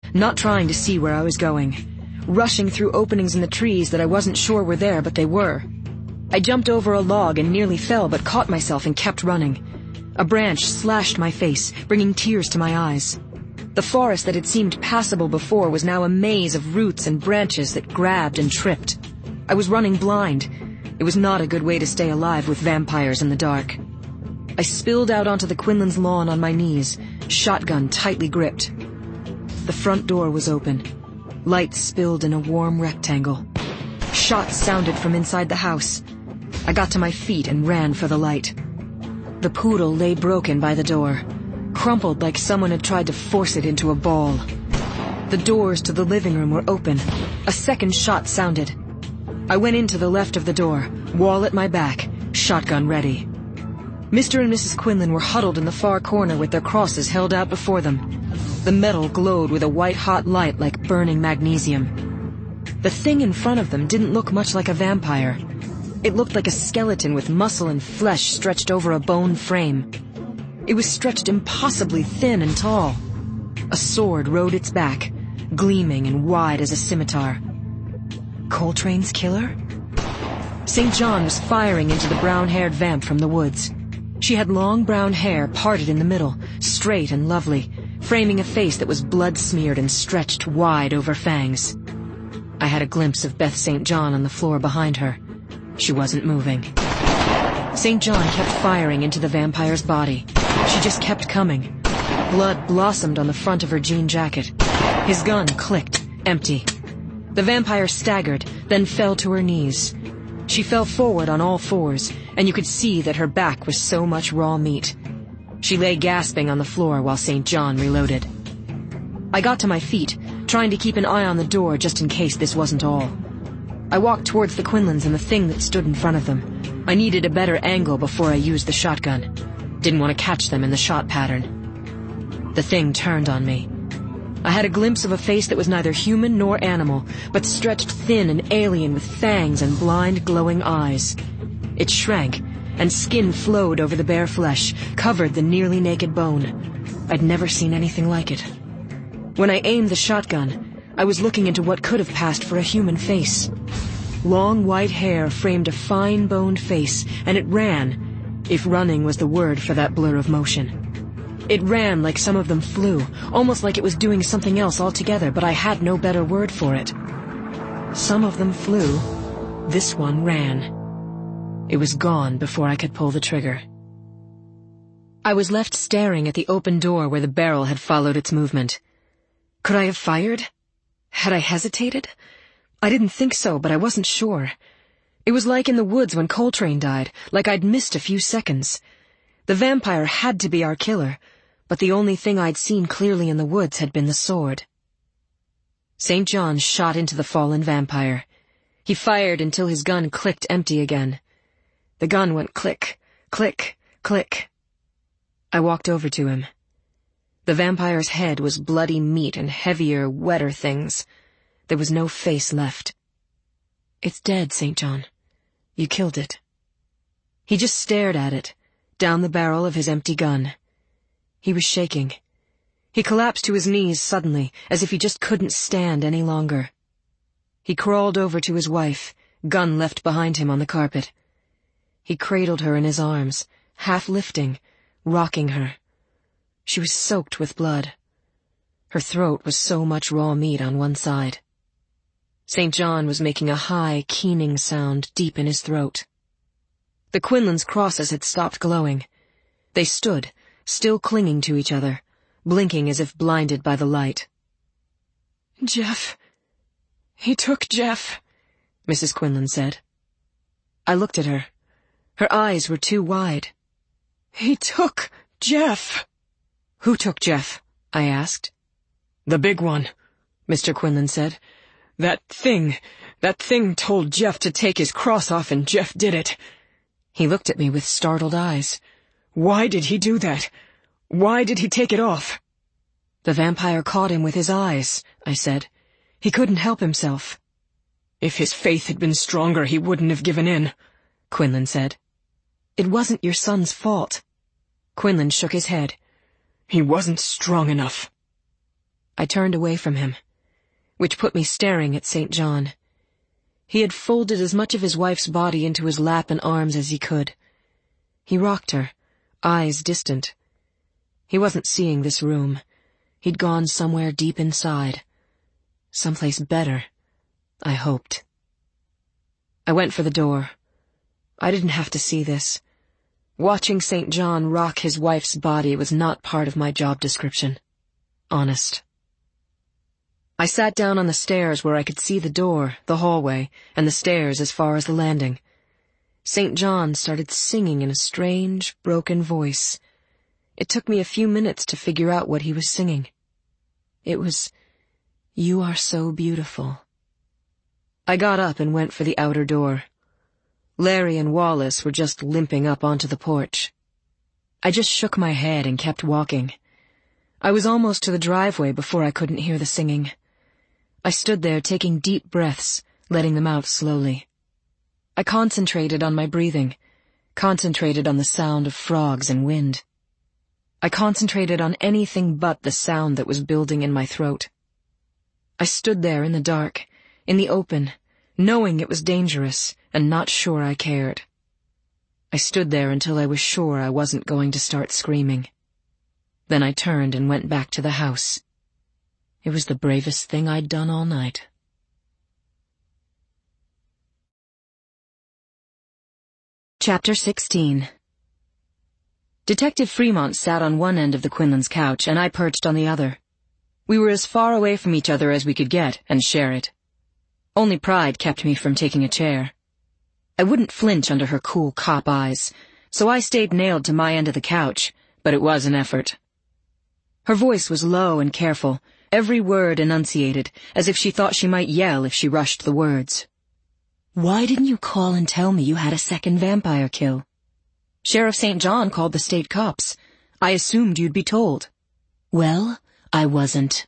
not trying to see where I was going, rushing through openings in the trees that I wasn't sure were there, but they were. I jumped over a log and nearly fell, but caught myself and kept running. A branch slashed my face, bringing tears to my eyes. The forest that had seemed passable before was now a maze of roots and branches that grabbed and tripped. I was running blind. It was not a good way to stay alive with vampires in the dark. I spilled out onto the Quinlan's lawn on my knees, shotgun tightly gripped. The front door was open. Light spilled in a warm rectangle. Shots sounded from inside the house. I got to my feet and ran for the light. The poodle lay broken by the door, crumpled like someone had tried to force it into a ball. The doors to the living room were open. A second shot sounded. I went in to the left of the door, wall at my back, shotgun ready. Mr. and Mrs. Quinlan were huddled in the far corner with their crosses held out before them. The metal glowed with a white-hot light like burning magnesium. The thing in front of them didn't look much like a vampire. It looked like a skeleton with muscle and flesh stretched over a bone frame. It was stretched impossibly thin and tall. A sword rode its back, gleaming and wide as a scimitar. Coltrane's killer? St. John was firing into the brown-haired vamp from the woods. She had long brown hair parted in the middle, straight and lovely, framing a face that was blood-smeared and stretched wide over fangs. I had a glimpse of Beth St. John on the floor behind her. She wasn't moving. St. John kept firing into the vampire's body. She just kept coming. Blood blossomed on the front of her jean jacket. His gun clicked, empty. The vampire staggered, then fell to her knees. She fell forward on all fours, and you could see that her back was so much raw meat. She lay gasping on the floor while St. John reloaded. I got to my feet, trying to keep an eye on the door just in case this wasn't all. I walked towards the Quinlans and the thing that stood in front of them. I needed a better angle before I used the shotgun. Didn't want to catch them in the shot pattern. The thing turned on me. I had a glimpse of a face that was neither human nor animal, but stretched thin and alien with fangs and blind glowing eyes. It shrank, and skin flowed over the bare flesh, covered the nearly naked bone. I'd never seen anything like it. When I aimed the shotgun, I was looking into what could have passed for a human face. Long white hair framed a fine-boned face, and it ran, if running was the word for that blur of motion. It ran like some of them flew, almost like it was doing something else altogether, but I had no better word for it. Some of them flew. This one ran. It was gone before I could pull the trigger. I was left staring at the open door where the barrel had followed its movement. Could I have fired? Had I hesitated? I didn't think so, but I wasn't sure. It was like in the woods when Coltrane died, like I'd missed a few seconds. The vampire had to be our killer, but the only thing I'd seen clearly in the woods had been the sword. St. John shot into the fallen vampire. He fired until his gun clicked empty again. The gun went click, click, click. I walked over to him. The vampire's head was bloody meat and heavier, wetter things. There was no face left. It's dead, St. John. You killed it. He just stared at it, down the barrel of his empty gun. He was shaking. He collapsed to his knees suddenly, as if he just couldn't stand any longer. He crawled over to his wife, gun left behind him on the carpet. He cradled her in his arms, half lifting, rocking her. She was soaked with blood. Her throat was so much raw meat on one side. St. John was making a high, keening sound deep in his throat. The Quinlan's crosses had stopped glowing. They stood, still clinging to each other, blinking as if blinded by the light. "Jeff. He took Jeff," Mrs. Quinlan said. I looked at her. Her eyes were too wide. "He took Jeff." "Who took Jeff?" I asked. "The big one," Mr. Quinlan said. That thing told Jeff to take his cross off, and Jeff did it." He looked at me with startled eyes. "Why did he do that? Why did he take it off?" "The vampire caught him with his eyes," I said. "He couldn't help himself." "If his faith had been stronger, he wouldn't have given in," Quinlan said. "It wasn't your son's fault." Quinlan shook his head. "He wasn't strong enough." I turned away from him, which put me staring at St. John. He had folded as much of his wife's body into his lap and arms as he could. He rocked her, eyes distant. He wasn't seeing this room. He'd gone somewhere deep inside. Someplace better, I hoped. I went for the door. I didn't have to see this. Watching St. John rock his wife's body was not part of my job description. Honest. I sat down on the stairs where I could see the door, the hallway, and the stairs as far as the landing. St. John started singing in a strange, broken voice. It took me a few minutes to figure out what he was singing. It was, "You are so beautiful." I got up and went for the outer door. Larry and Wallace were just limping up onto the porch. I just shook my head and kept walking. I was almost to the driveway before I couldn't hear the singing. I stood there taking deep breaths, letting them out slowly. I concentrated on my breathing, concentrated on the sound of frogs and wind. I concentrated on anything but the sound that was building in my throat. I stood there in the dark, in the open, knowing it was dangerous and not sure I cared. I stood there until I was sure I wasn't going to start screaming. Then I turned and went back to the house. It was the bravest thing I'd done all night. Chapter 16. Detective Fremont sat on one end of the Quinlan's couch, and I perched on the other. We were as far away from each other as we could get and share it. Only pride kept me from taking a chair. I wouldn't flinch under her cool cop eyes, so I stayed nailed to my end of the couch, but it was an effort. Her voice was low and careful, every word enunciated, as if she thought she might yell if she rushed the words. "Why didn't you call and tell me you had a second vampire kill? Sheriff St. John called the state cops. I assumed you'd be told." "Well, I wasn't."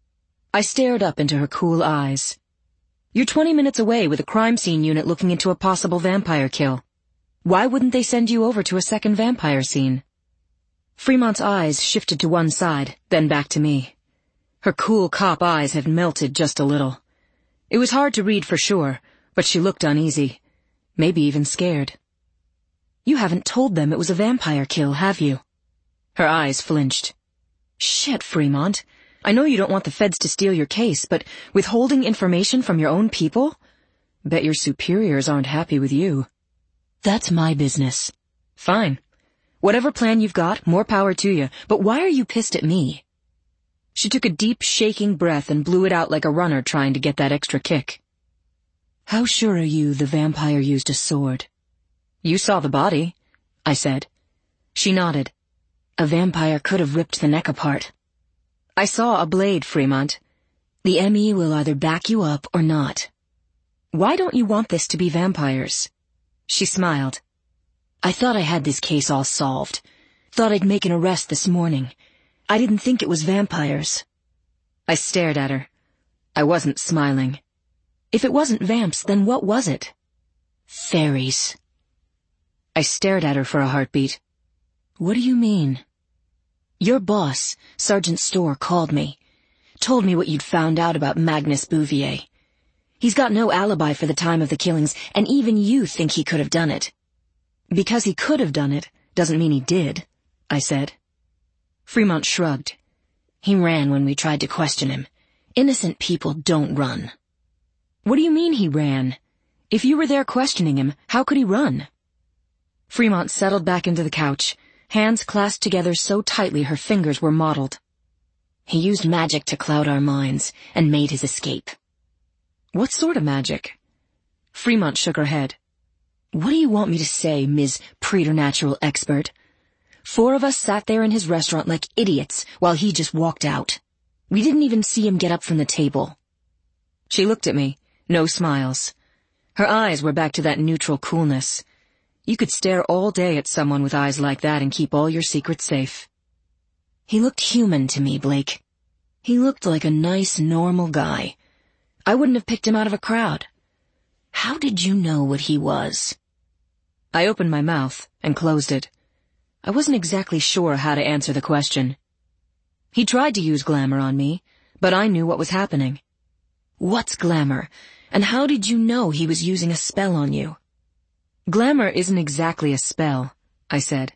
I stared up into her cool eyes. "You're 20 minutes away with a crime scene unit looking into a possible vampire kill. Why wouldn't they send you over to a second vampire scene?" Fremont's eyes shifted to one side, then back to me. Her cool cop eyes had melted just a little. It was hard to read for sure, but she looked uneasy, maybe even scared. "You haven't told them it was a vampire kill, have you?" Her eyes flinched. "Shit, Fremont. I know you don't want the feds to steal your case, but withholding information from your own people? Bet your superiors aren't happy with you." "That's my business." "Fine. Whatever plan you've got, more power to you, but why are you pissed at me?" She took a deep, shaking breath and blew it out like a runner trying to get that extra kick. "How sure are you the vampire used a sword?" "You saw the body," I said. She nodded. "A vampire could have ripped the neck apart." "I saw a blade, Fremont." "The ME will either back you up or not." "Why don't you want this to be vampires?" She smiled. "I thought I had this case all solved. Thought I'd make an arrest this morning. I didn't think it was vampires." I stared at her. I wasn't smiling. If it wasn't vamps, then what was it? "Fairies." I stared at her for a heartbeat. "What do you mean?" "Your boss, Sergeant Storr, called me. Told me what you'd found out about Magnus Bouvier. He's got no alibi for the time of the killings, and even you think he could have done it." "Because he could have done it doesn't mean he did," I said. Fremont shrugged. "He ran when we tried to question him. Innocent people don't run." "What do you mean he ran? If you were there questioning him, how could he run?" Fremont settled back into the couch, hands clasped together so tightly her fingers were mottled. "He used magic to cloud our minds and made his escape." "What sort of magic?" Fremont shook her head. "What do you want me to say, Ms. Preternatural Expert? 4 of us sat there in his restaurant like idiots while he just walked out. We didn't even see him get up from the table." She looked at me, no smiles. Her eyes were back to that neutral coolness. You could stare all day at someone with eyes like that and keep all your secrets safe. "He looked human to me, Blake. He looked like a nice, normal guy. I wouldn't have picked him out of a crowd. How did you know what he was?" I opened my mouth and closed it. I wasn't exactly sure how to answer the question. "He tried to use glamour on me, But I knew what was happening. What's glamour? And how did you know he was using a spell on you? Glamour isn't exactly a spell, I said.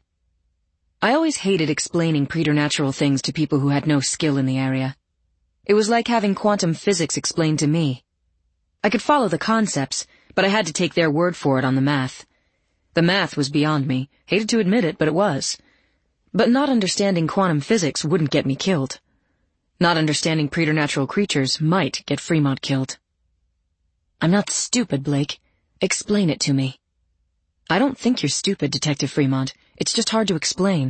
I always hated explaining preternatural things to people who had no skill in the area. It was like having quantum physics explained to me. I could follow the concepts, but I had to take their word for it on the math. The math was beyond me. Hated to admit it, but it was. But not understanding quantum physics wouldn't get me killed. Not understanding preternatural creatures might get Fremont killed. I'm not stupid, Blake. Explain it to me. I don't think you're stupid, Detective Fremont. It's just hard to explain.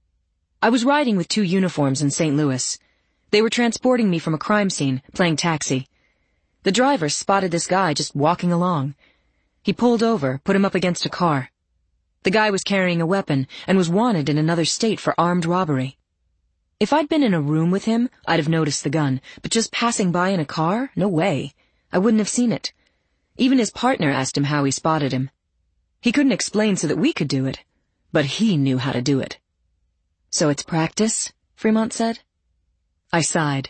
I was riding with 2 uniforms in St. Louis. They were transporting me from a crime scene, playing taxi. The driver spotted this guy just walking along. He pulled over, put him up against a car. The guy was carrying a weapon and was wanted in another state for armed robbery. If I'd been in a room with him, I'd have noticed the gun, but just passing by in a car? No way. I wouldn't have seen it. Even his partner asked him how he spotted him. He couldn't explain so that we could do it, but he knew how to do it. So it's practice? Fremont said. I sighed.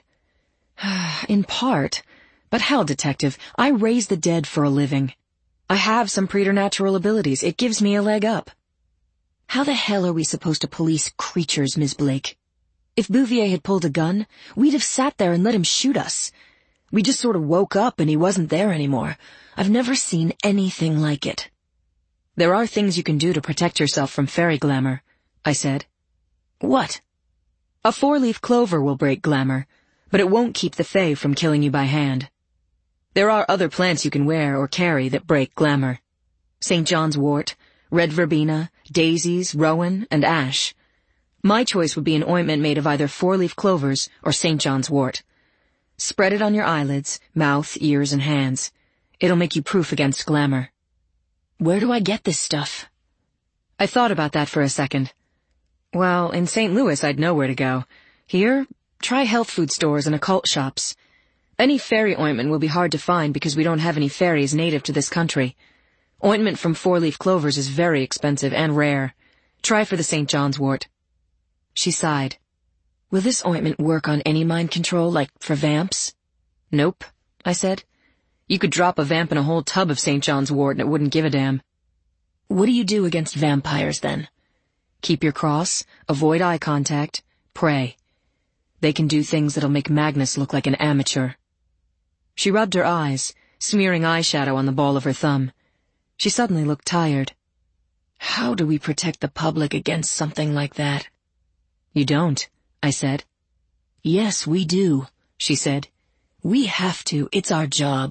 In part. But hell, Detective, I raise the dead for a living. I have some preternatural abilities. It gives me a leg up. How the hell are we supposed to police creatures, Ms. Blake? If Bouvier had pulled a gun, we'd have sat there and let him shoot us. We just sort of woke up and he wasn't there anymore. I've never seen anything like it. There are things you can do to protect yourself from fairy glamour, I said. What? A 4-leaf clover will break glamour, but it won't keep the fae from killing you by hand. There are other plants you can wear or carry that break glamour. St. John's wort, red verbena, daisies, rowan, and ash. My choice would be an ointment made of either 4-leaf clovers or St. John's wort. Spread it on your eyelids, mouth, ears, and hands. It'll make you proof against glamour. Where do I get this stuff? I thought about that for a second. Well, in St. Louis I'd know where to go. Here, try health food stores and occult shops. Any fairy ointment will be hard to find because we don't have any fairies native to this country. Ointment from 4-leaf clovers is very expensive and rare. Try for the St. John's wort. She sighed. Will this ointment work on any mind control, like for vamps? Nope, I said. You could drop a vamp in a whole tub of St. John's wort and it wouldn't give a damn. What do you do against vampires, then? Keep your cross, avoid eye contact, pray. They can do things that'll make Magnus look like an amateur. She rubbed her eyes, smearing eyeshadow on the ball of her thumb. She suddenly looked tired. How do we protect the public against something like that? You don't, I said. Yes, we do, she said. We have to. It's our job.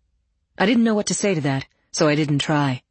I didn't know what to say to that, so I didn't try.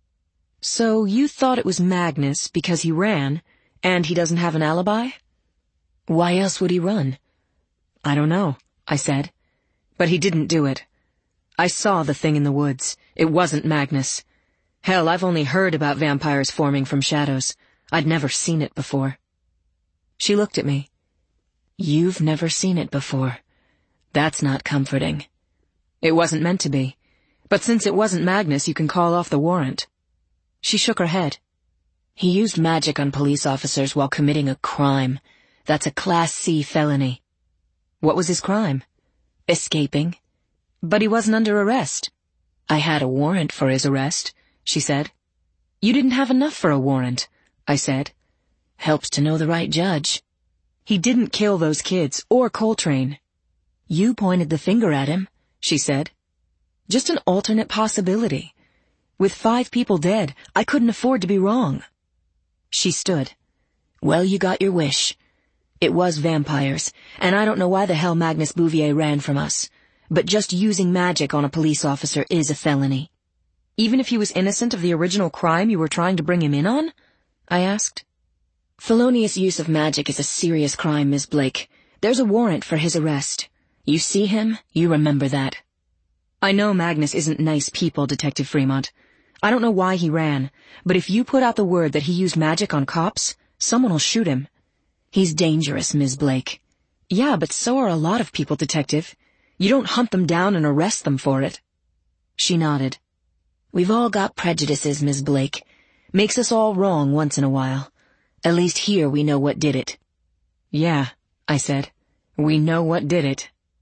So you thought it was Magnus because he ran, and he doesn't have an alibi? Why else would he run? I don't know, I said. But he didn't do it. I saw the thing in the woods. It wasn't Magnus. Hell, I've only heard about vampires forming from shadows. I'd never seen it before. She looked at me. You've never seen it before. That's not comforting. It wasn't meant to be. But since it wasn't Magnus, you can call off the warrant. She shook her head. He used magic on police officers while committing a crime. That's a Class C felony. What was his crime? Escaping. But he wasn't under arrest. I had a warrant for his arrest, she said. You didn't have enough for a warrant, I said. Helps to know the right judge. He didn't kill those kids, or Coltrane. You pointed the finger at him, she said. Just an alternate possibility. With 5 people dead, I couldn't afford to be wrong. She stood. Well, you got your wish. It was vampires, and I don't know why the hell Magnus Bouvier ran from us. But just using magic on a police officer is a felony. Even if he was innocent of the original crime you were trying to bring him in on? I asked. Felonious use of magic is a serious crime, Miss Blake. There's a warrant for his arrest. You see him, you remember that. I know Magnus isn't nice people, Detective Fremont. I don't know why he ran, but if you put out the word that he used magic on cops, someone will shoot him. He's dangerous, Ms. Blake. Yeah, but so are a lot of people, Detective. You don't hunt them down and arrest them for it. She nodded. We've all got prejudices, Ms. Blake. Makes us all wrong once in a while. At least here we know what did it. Yeah, I said. We know what did it.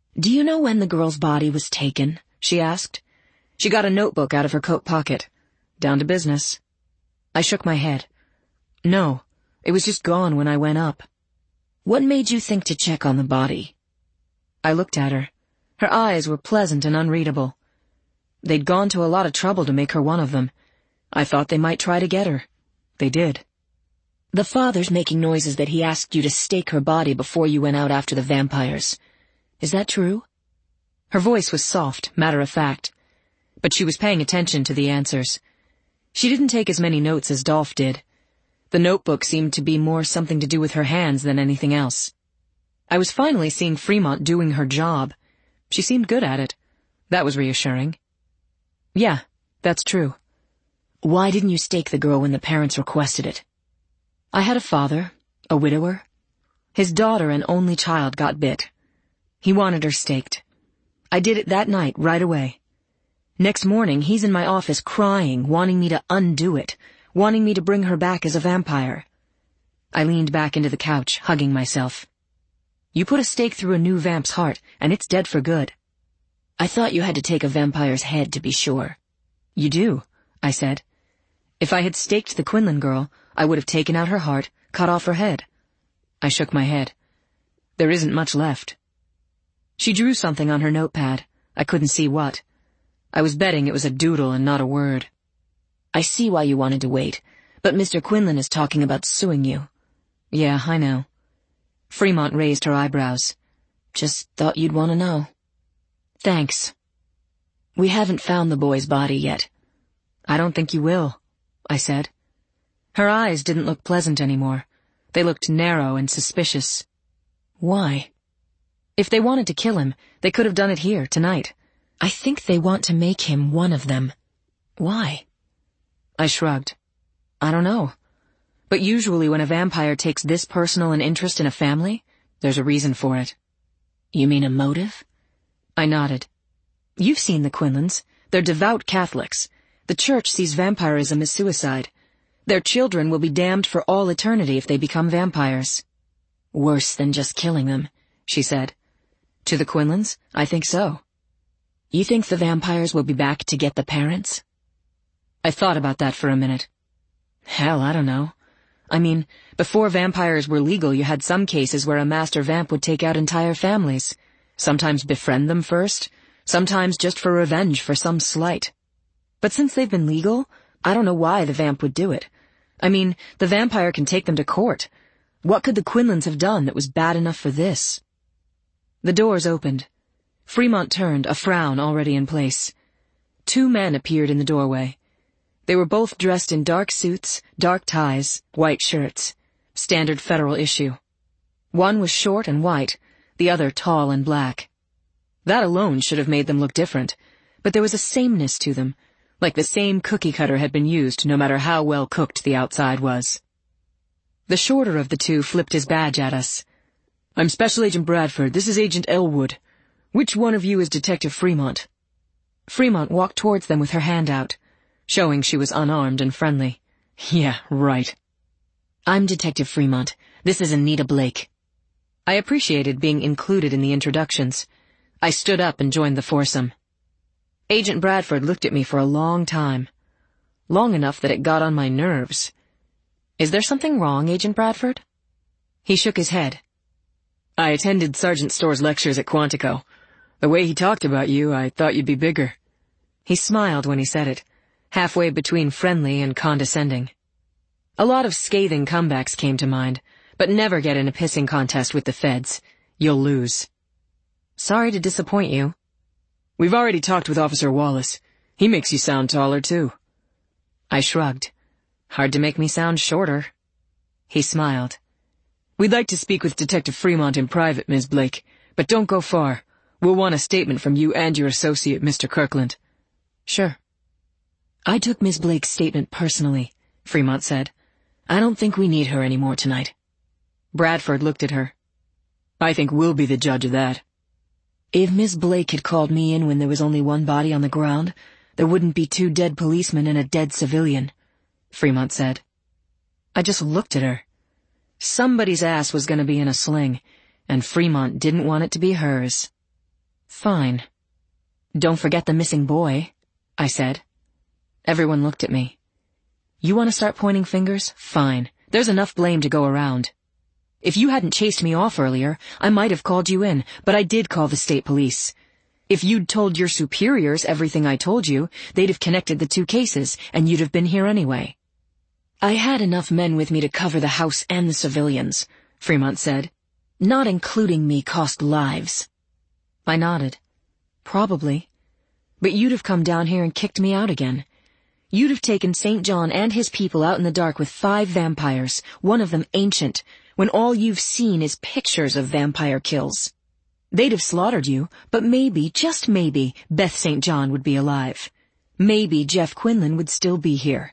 "Do you know when the girl's body was taken?" she asked. She got a notebook out of her coat pocket. "Down to business." I shook my head. "No, it was just gone when I went up." "What made you think to check on the body?" I looked at her. Her eyes were pleasant and unreadable. They'd gone to a lot of trouble to make her one of them. I thought they might try to get her. They did. "The father's making noises that he asked you to stake her body before you went out after the vampires. Is that true?" Her voice was soft, matter-of-fact, but she was paying attention to the answers. She didn't take as many notes as Dolph did. The notebook seemed to be more something to do with her hands than anything else. I was finally seeing Fremont doing her job. She seemed good at it. That was reassuring. "Yeah, that's true." "Why didn't you stake the girl when the parents requested it?" "I had a father, a widower. His daughter and only child got bit. He wanted her staked. I did it that night, right away. Next morning, he's in my office crying, wanting me to undo it, wanting me to bring her back as a vampire." I leaned back into the couch, hugging myself. "You put a stake through a new vamp's heart, and it's dead for good." "I thought you had to take a vampire's head to be sure." "You do," I said. "If I had staked the Quinlan girl, I would have taken out her heart, cut off her head." I shook my head. "There isn't much left." She drew something on her notepad. I couldn't see what. I was betting it was a doodle and not a word. "I see why you wanted to wait, but Mr. Quinlan is talking about suing you." "Yeah, I know." Fremont raised her eyebrows. "Just thought you'd want to know." "Thanks." "We haven't found the boy's body yet." "I don't think you will," I said. Her eyes didn't look pleasant anymore. They looked narrow and suspicious. "Why?" "If they wanted to kill him, they could have done it here, tonight. I think they want to make him one of them." "Why?" I shrugged. "I don't know. But usually when a vampire takes this personal an interest in a family, there's a reason for it." "You mean a motive?" I nodded. "You've seen the Quinlans. They're devout Catholics. The church sees vampirism as suicide. Their children will be damned for all eternity if they become vampires." "Worse than just killing them," she said. "To the Quinlans, I think so." "You think the vampires will be back to get the parents?" I thought about that for a minute. Hell, I don't know. I mean, before vampires were legal, you had some cases where a master vamp would take out entire families. Sometimes befriend them first, sometimes just for revenge for some slight. But since they've been legal, I don't know why the vamp would do it. I mean, the vampire can take them to court. What could the Quinlans have done that was bad enough for this? The doors opened. Fremont turned, a frown already in place. Two men appeared in the doorway. They were both dressed in dark suits, dark ties, white shirts. Standard Federal issue. One was short and white, the other tall and black. That alone should have made them look different, but there was a sameness to them, like the same cookie cutter had been used no matter how well cooked the outside was. The shorter of the two flipped his badge at us. "I'm Special Agent Bradford. This is Agent Elwood. Which one of you is Detective Fremont?" Fremont walked towards them with her hand out, showing she was unarmed and friendly. "Yeah, right." "I'm Detective Fremont. This is Anita Blake." I appreciated being included in the introductions. I stood up and joined the foursome. Agent Bradford looked at me for a long time. Long enough that it got on my nerves. "Is there something wrong, Agent Bradford?" He shook his head. "I attended Sergeant Storr's lectures at Quantico. The way he talked about you, I thought you'd be bigger." He smiled when he said it, halfway between friendly and condescending. A lot of scathing comebacks came to mind, but never get in a pissing contest with the feds. You'll lose. "Sorry to disappoint you." "We've already talked with Officer Wallace. He makes you sound taller, too." I shrugged. "Hard to make me sound shorter." He smiled. "We'd like to speak with Detective Fremont in private, Ms. Blake, but don't go far. We'll want a statement from you and your associate, Mr. Kirkland." "Sure." "I took Ms. Blake's statement personally," Fremont said. "I don't think we need her anymore tonight." Bradford looked at her. "I think we'll be the judge of that." "If Ms. Blake had called me in when there was only one body on the ground, there wouldn't be 2 dead policemen and a dead civilian," Fremont said. I just looked at her. Somebody's ass was going to be in a sling, and Fremont didn't want it to be hers. Fine. Don't forget the missing boy, I said. Everyone looked at me. You want to start pointing fingers? Fine. There's enough blame to go around. If you hadn't chased me off earlier, I might have called you in, but I did call the state police. If you'd told your superiors everything I told you, they'd have connected the two cases, and you'd have been here anyway. I had enough men with me to cover the house and the civilians, Fremont said. Not including me cost lives. I nodded. Probably. But you'd have come down here and kicked me out again. You'd have taken St. John and his people out in the dark with 5 vampires, one of them ancient, when all you've seen is pictures of vampire kills. They'd have slaughtered you, but maybe, just maybe, Beth St. John would be alive. Maybe Jeff Quinlan would still be here.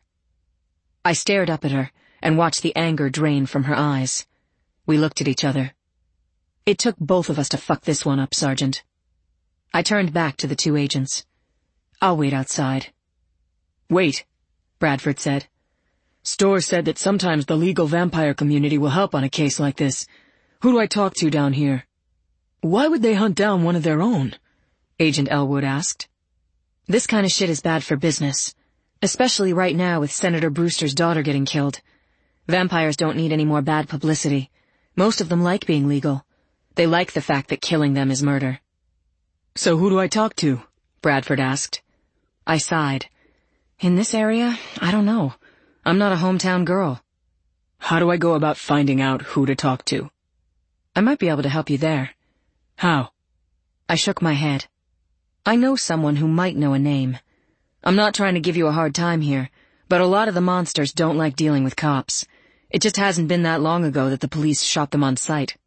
I stared up at her and watched the anger drain from her eyes. We looked at each other. It took both of us to fuck this one up, Sergeant. I turned back to the 2 agents. I'll wait outside. Wait, Bradford said. Storr said that sometimes the legal vampire community will help on a case like this. Who do I talk to down here? Why would they hunt down one of their own? Agent Elwood asked. This kind of shit is bad for business, especially right now with Senator Brewster's daughter getting killed. Vampires don't need any more bad publicity. Most of them like being legal. They like the fact that killing them is murder. So who do I talk to? Bradford asked. I sighed. In this area, I don't know. I'm not a hometown girl. How do I go about finding out who to talk to? I might be able to help you there. How? I shook my head. I know someone who might know a name. I'm not trying to give you a hard time here, but a lot of the monsters don't like dealing with cops. It just hasn't been that long ago that the police shot them on sight.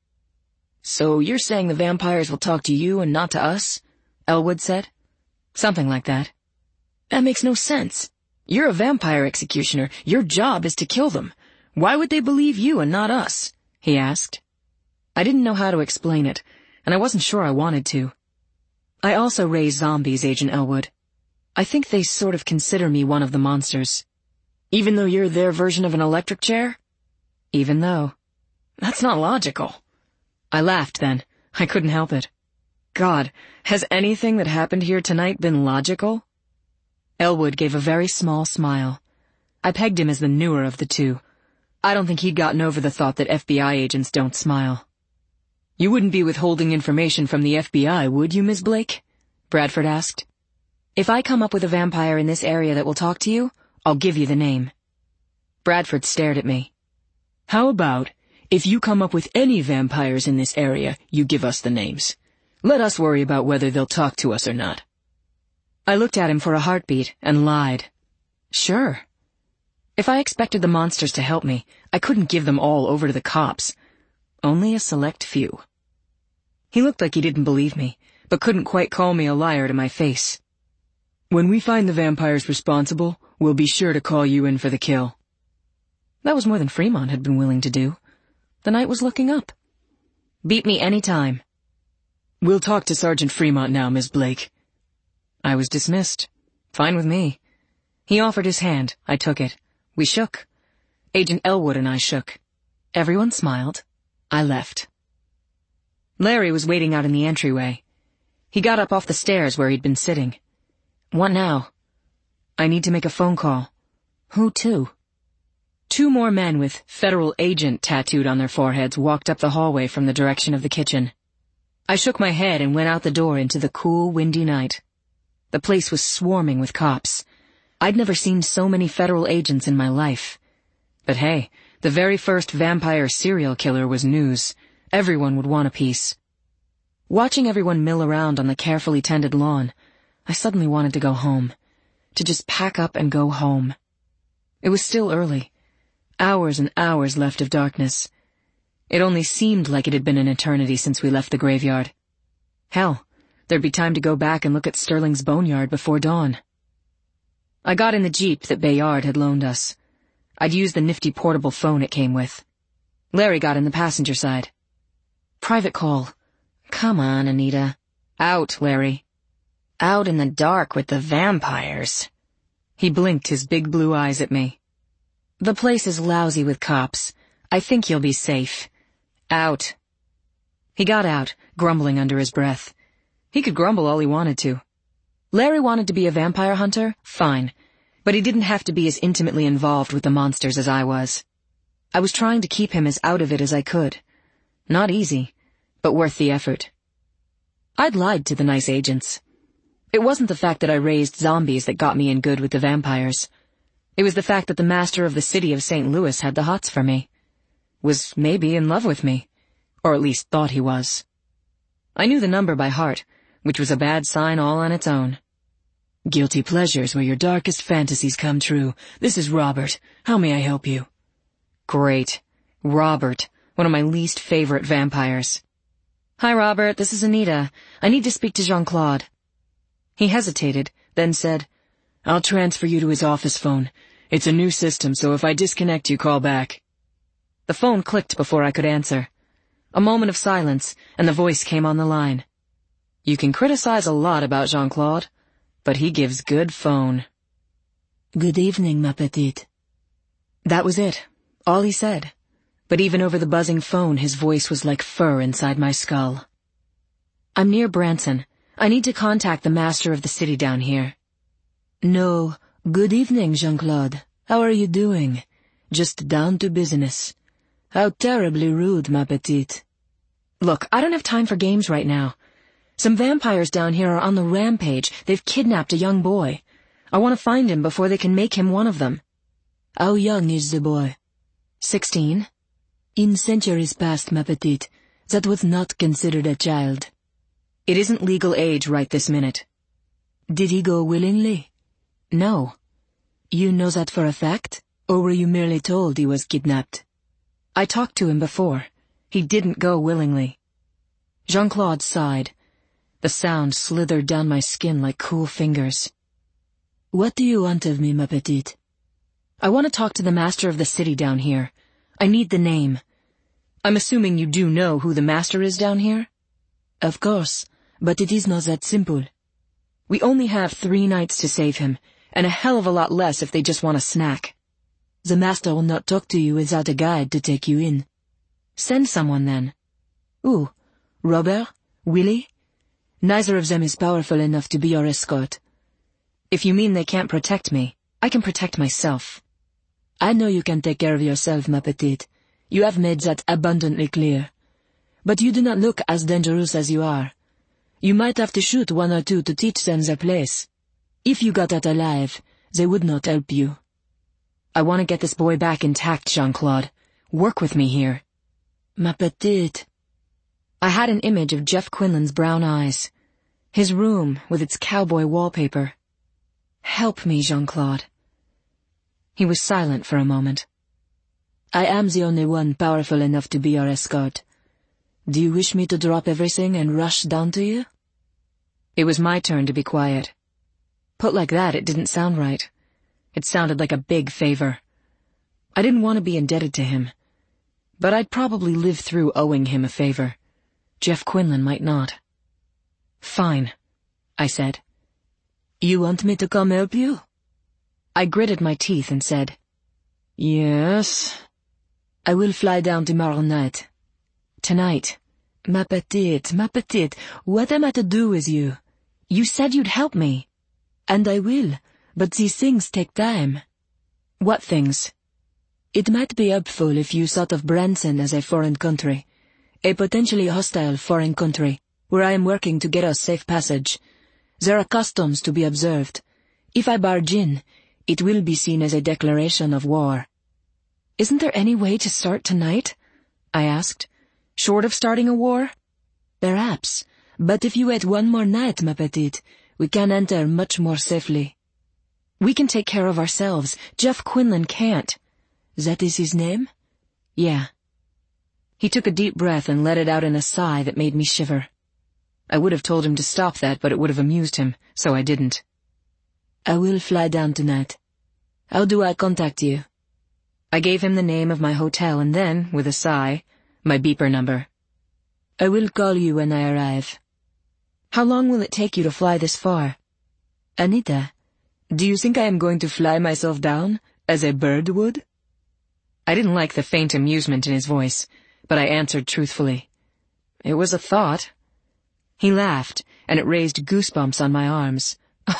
So you're saying the vampires will talk to you and not to us? Elwood said. Something like that. That makes no sense. You're a vampire executioner. Your job is to kill them. Why would they believe you and not us? He asked. I didn't know how to explain it, and I wasn't sure I wanted to. I also raise zombies, Agent Elwood. I think they sort of consider me one of the monsters. Even though you're their version of an electric chair? Even though. That's not logical. I laughed then. I couldn't help it. God, has anything that happened here tonight been logical? Elwood gave a very small smile. I pegged him as the newer of the two. I don't think he'd gotten over the thought that FBI agents don't smile. You wouldn't be withholding information from the FBI, would you, Ms. Blake? Bradford asked. If I come up with a vampire in this area that will talk to you, I'll give you the name. Bradford stared at me. How about, if you come up with any vampires in this area, you give us the names. Let us worry about whether they'll talk to us or not. I looked at him for a heartbeat and lied. Sure. If I expected the monsters to help me, I couldn't give them all over to the cops. Only a select few. He looked like he didn't believe me, but couldn't quite call me a liar to my face. When we find the vampires responsible, we'll be sure to call you in for the kill. That was more than Fremont had been willing to do. The night was looking up. Beat me any time. We'll talk to Sergeant Fremont now, Miss Blake. I was dismissed. Fine with me. He offered his hand. I took it. We shook. Agent Elwood and I shook. Everyone smiled. I left. Larry was waiting out in the entryway. He got up off the stairs where he'd been sitting. What now? I need to make a phone call. Who to? 2 more men with Federal Agent tattooed on their foreheads walked up the hallway from the direction of the kitchen. I shook my head and went out the door into the cool, windy night. The place was swarming with cops. I'd never seen so many Federal agents in my life. But hey, the very first vampire serial killer was news. Everyone would want a piece. Watching everyone mill around on the carefully tended lawn, I suddenly wanted to go home. To just pack up and go home. It was still early. Hours and hours left of darkness. It only seemed like it had been an eternity since we left the graveyard. Hell, there'd be time to go back and look at Sterling's boneyard before dawn. I got in the Jeep that Bayard had loaned us. I'd used the nifty portable phone it came with. Larry got in the passenger side. Private call. Come on, Anita. Out, Larry. Out in the dark with the vampires. He blinked his big blue eyes at me. The place is lousy with cops. I think you'll be safe. Out. He got out, grumbling under his breath. He could grumble all he wanted to. Larry wanted to be a vampire hunter, fine, but he didn't have to be as intimately involved with the monsters as I was. I was trying to keep him as out of it as I could. Not easy, but worth the effort. I'd lied to the nice agents. It wasn't the fact that I raised zombies that got me in good with the vampires. It was the fact that the master of the city of St. Louis had the hots for me. Was maybe in love with me, or at least thought he was. I knew the number by heart, which was a bad sign all on its own. Guilty pleasures where your darkest fantasies come true. This is Robert. How may I help you? Great. Robert, one of my least favorite vampires. Hi, Robert, this is Anita. I need to speak to Jean-Claude. He hesitated, then said, I'll transfer you to his office phone. It's a new system, so if I disconnect you, call back. The phone clicked before I could answer. A moment of silence, and the voice came on the line. You can criticize a lot about Jean-Claude, but he gives good phone. Good evening, ma petite. That was it, all he said. But even over the buzzing phone, his voice was like fur inside my skull. I'm near Branson. I need to contact the master of the city down here. No, good evening, Jean-Claude. How are you doing? Just down to business. How terribly rude, ma petite. Look, I don't have time for games right now. Some vampires down here are on the rampage. They've kidnapped a young boy. I want to find him before they can make him one of them. How young is the boy? 16. In centuries past, ma petite, that was not considered a child. It isn't legal age right this minute. Did he go willingly? No. You know that for a fact, or were you merely told he was kidnapped? I talked to him before. He didn't go willingly. Jean-Claude sighed. The sound slithered down my skin like cool fingers. What do you want of me, ma petite? I want to talk to the master of the city down here. I need the name. I'm assuming you do know who the master is down here? Of course, but it is not that simple. We only have 3 nights to save him, and a hell of a lot less if they just want a snack. The master will not talk to you without a guide to take you in. Send someone then. Who? Robert? Willie? Neither of them is powerful enough to be your escort. If you mean they can't protect me, I can protect myself. I know you can take care of yourself, ma petite. You have made that abundantly clear. But you do not look as dangerous as you are. You might have to shoot 1 or 2 to teach them their place. If you got out alive, they would not help you. I want to get this boy back intact, Jean-Claude. Work with me here. Ma petite. I had an image of Jeff Quinlan's brown eyes. His room with its cowboy wallpaper. Help me, Jean-Claude. He was silent for a moment. I am the only one powerful enough to be your escort. Do you wish me to drop everything and rush down to you? It was my turn to be quiet. Put like that, it didn't sound right. It sounded like a big favor. I didn't want to be indebted to him. But I'd probably live through owing him a favor. Jeff Quinlan might not. Fine, I said. You want me to come help you? I gritted my teeth and said, Yes. I will fly down tomorrow night. Tonight. Ma petite, what am I to do with you? You said you'd help me. And I will, but these things take time. What things? It might be helpful if you thought of Branson as a foreign country. A potentially hostile foreign country, where I am working to get us safe passage. There are customs to be observed. If I barge in, it will be seen as a declaration of war. Isn't there any way to start tonight? I asked. Short of starting a war? Perhaps, but if you wait 1 more night, ma petite, we can enter much more safely. We can take care of ourselves. Jeff Quinlan can't. That is his name? Yeah. He took a deep breath and let it out in a sigh that made me shiver. I would have told him to stop that, but it would have amused him, so I didn't. I will fly down tonight. How do I contact you? I gave him the name of my hotel and then, with a sigh, my beeper number. I will call you when I arrive. How long will it take you to fly this far? Anita, do you think I am going to fly myself down, as a bird would? I didn't like the faint amusement in his voice, but I answered truthfully. It was a thought. He laughed, and it raised goosebumps on my arms.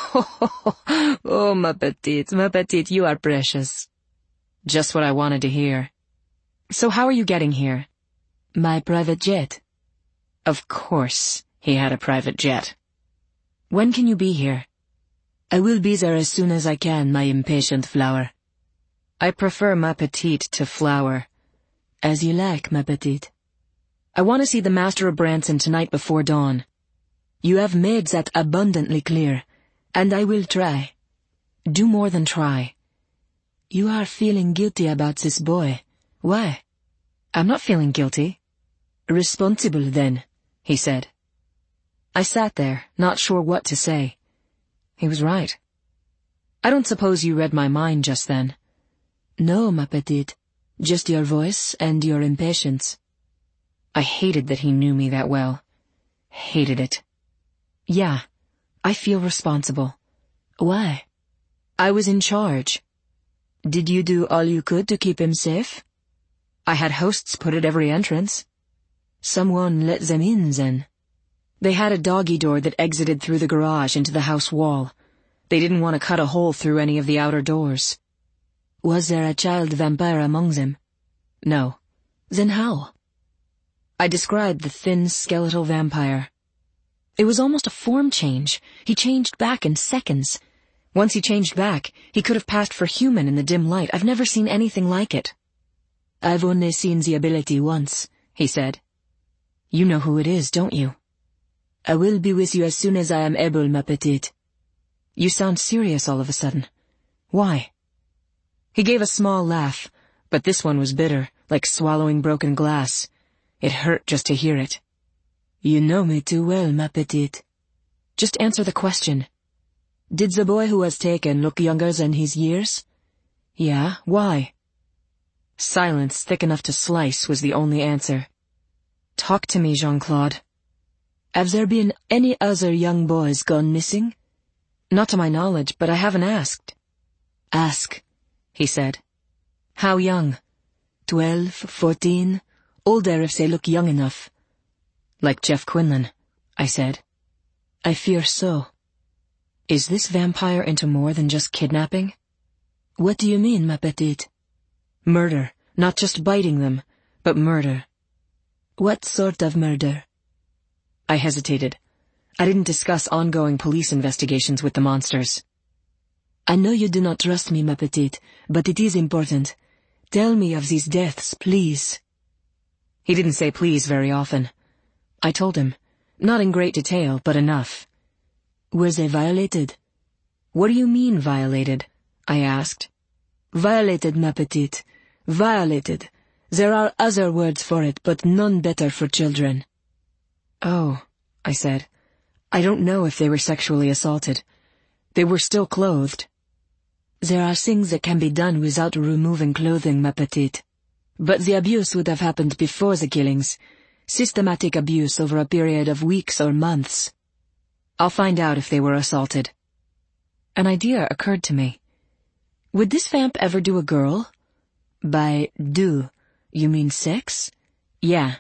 Oh, ma petite, you are precious. Just what I wanted to hear. So how are you getting here? My private jet. Of course, he had a private jet. When can you be here? I will be there as soon as I can, my impatient flower. I prefer ma petite to flower. As you like, ma petite. I want to see the Master of Branson tonight before dawn. You have made that abundantly clear, and I will try. Do more than try. You are feeling guilty about this boy. Why? I'm not feeling guilty. Responsible, then, he said. I sat there, not sure what to say. He was right. I don't suppose you read my mind just then. No, ma petite. Just your voice and your impatience. I hated that he knew me that well. Hated it. Yeah, I feel responsible. Why? I was in charge. Did you do all you could to keep him safe? I had hosts put at every entrance. Someone let them in, then. They had a doggy door that exited through the garage into the house wall. They didn't want to cut a hole through any of the outer doors. Was there a child vampire among them? No. Then how? I described the thin, skeletal vampire. It was almost a form change. He changed back in seconds. Once he changed back, he could have passed for human in the dim light. I've never seen anything like it. I've only seen the ability once, he said. You know who it is, don't you? I will be with you as soon as I am able, ma petite. You sound serious all of a sudden. Why? He gave a small laugh, but this one was bitter, like swallowing broken glass. It hurt just to hear it. You know me too well, ma petite. Just answer the question. Did the boy who was taken look younger than his years? Yeah, why? Silence thick enough to slice was the only answer. Talk to me, Jean-Claude. Have there been any other young boys gone missing? Not to my knowledge, but I haven't asked. Ask, he said. How young? 12, 14, older if they look young enough. Like Jeff Quinlan, I said. I fear so. Is this vampire into more than just kidnapping? What do you mean, ma petite? Murder, not just biting them, but murder. What sort of murder? I hesitated. I didn't discuss ongoing police investigations with the monsters. I know you do not trust me, ma petite, but it is important. Tell me of these deaths, please. He didn't say please very often. I told him, not in great detail, but enough. Were they violated? What do you mean, violated? I asked. Violated, ma petite. Violated. There are other words for it, but none better for children. Oh, I said. I don't know if they were sexually assaulted. They were still clothed. There are things that can be done without removing clothing, ma petite. But the abuse would have happened before the killings. Systematic abuse over a period of weeks or months. I'll find out if they were assaulted. An idea occurred to me. Would this vamp ever do a girl? By do, you mean sex? Yeah.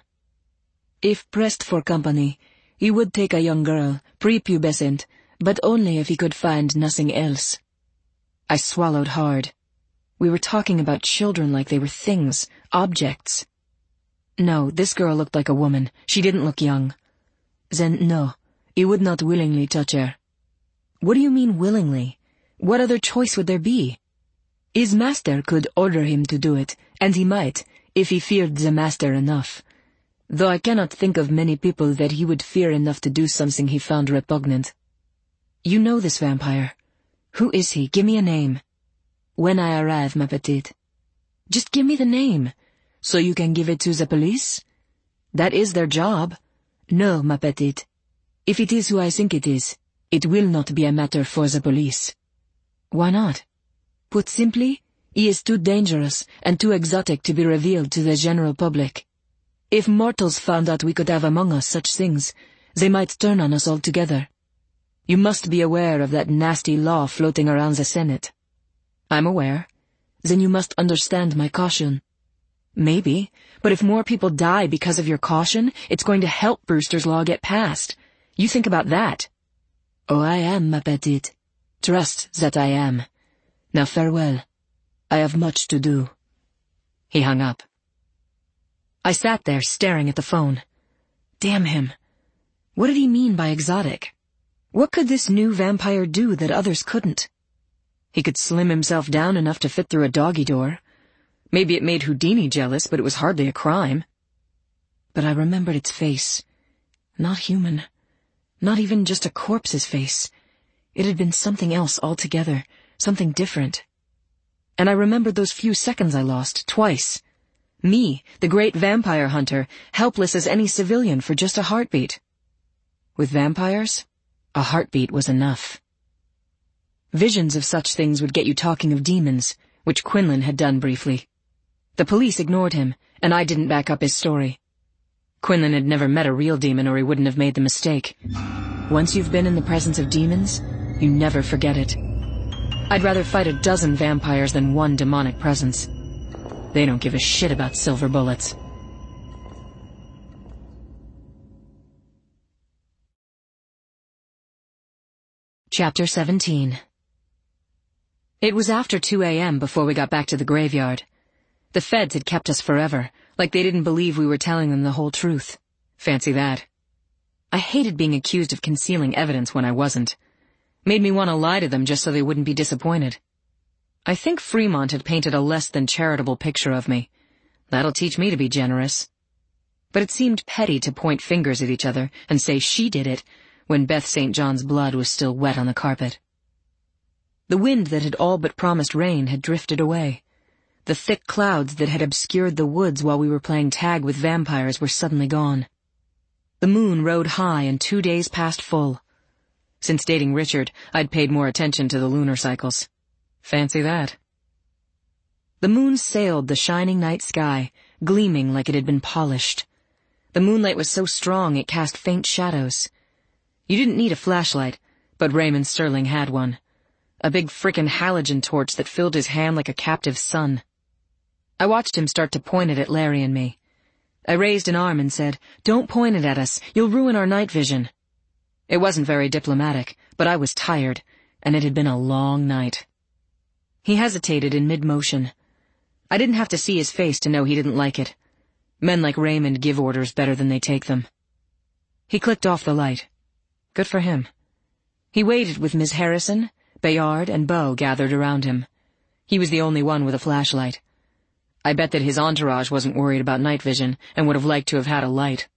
If pressed for company, he would take a young girl, prepubescent, but only if he could find nothing else. I swallowed hard. We were talking about children like they were things, objects. No, this girl looked like a woman. She didn't look young. Then no, he would not willingly touch her. What do you mean willingly? What other choice would there be? His master could order him to do it, and he might, if he feared the master enough. Though I cannot think of many people that he would fear enough to do something he found repugnant. You know this vampire. Who is he? Give me a name. When I arrive, ma petite. Just give me the name. So you can give it to the police? That is their job. No, ma petite. If it is who I think it is, it will not be a matter for the police. Why not? Put simply, he is too dangerous and too exotic to be revealed to the general public. If mortals found out we could have among us such things, they might turn on us altogether. You must be aware of that nasty law floating around the Senate. I'm aware. Then you must understand my caution. Maybe, but if more people die because of your caution, it's going to help Brewster's Law get passed. You think about that. Oh, I am, ma petite. Trust that I am. Now farewell. I have much to do. He hung up. I sat there staring at the phone. Damn him. What did he mean by exotic? What could this new vampire do that others couldn't? He could slim himself down enough to fit through a doggy door. Maybe it made Houdini jealous, but it was hardly a crime. But I remembered its face. Not human. Not even just a corpse's face. It had been something else altogether, something different. And I remembered those few seconds I lost, twice. Me, the great vampire hunter, helpless as any civilian for just a heartbeat. With vampires, a heartbeat was enough. Visions of such things would get you talking of demons, which Quinlan had done briefly. The police ignored him, and I didn't back up his story. Quinlan had never met a real demon or he wouldn't have made the mistake. Once you've been in the presence of demons, you never forget it. I'd rather fight a dozen vampires than one demonic presence. They don't give a shit about silver bullets. Chapter 17. It was after 2 a.m. before we got back to the graveyard. The feds had kept us forever, like they didn't believe we were telling them the whole truth. Fancy that. I hated being accused of concealing evidence when I wasn't. Made me want to lie to them just so they wouldn't be disappointed. I think Fremont had painted a less than charitable picture of me. That'll teach me to be generous. But it seemed petty to point fingers at each other and say she did it when Beth St. John's blood was still wet on the carpet. The wind that had all but promised rain had drifted away. The thick clouds that had obscured the woods while we were playing tag with vampires were suddenly gone. The moon rode high and 2 days past full. Since dating Richard, I'd paid more attention to the lunar cycles. Fancy that. The moon sailed the shining night sky, gleaming like it had been polished. The moonlight was so strong it cast faint shadows. You didn't need a flashlight, but Raymond Sterling had one. A big frickin' halogen torch that filled his hand like a captive sun. I watched him start to point it at Larry and me. I raised an arm and said, "Don't point it at us, you'll ruin our night vision." It wasn't very diplomatic, but I was tired, and it had been a long night. He hesitated in mid-motion. I didn't have to see his face to know he didn't like it. Men like Raymond give orders better than they take them. He clicked off the light. Good for him. He waited with Ms. Harrison, Bayard, and Beau gathered around him. He was the only one with a flashlight. I bet that his entourage wasn't worried about night vision and would have liked to have had a light.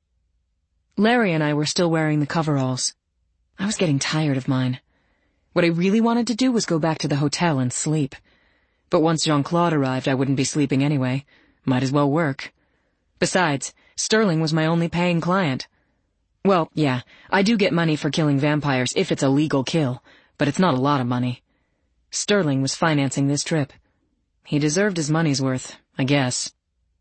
Larry and I were still wearing the coveralls. I was getting tired of mine. What I really wanted to do was go back to the hotel and sleep. But once Jean-Claude arrived, I wouldn't be sleeping anyway. Might as well work. Besides, Sterling was my only paying client. Well, yeah, I do get money for killing vampires if it's a legal kill, but it's not a lot of money. Sterling was financing this trip. He deserved his money's worth, I guess.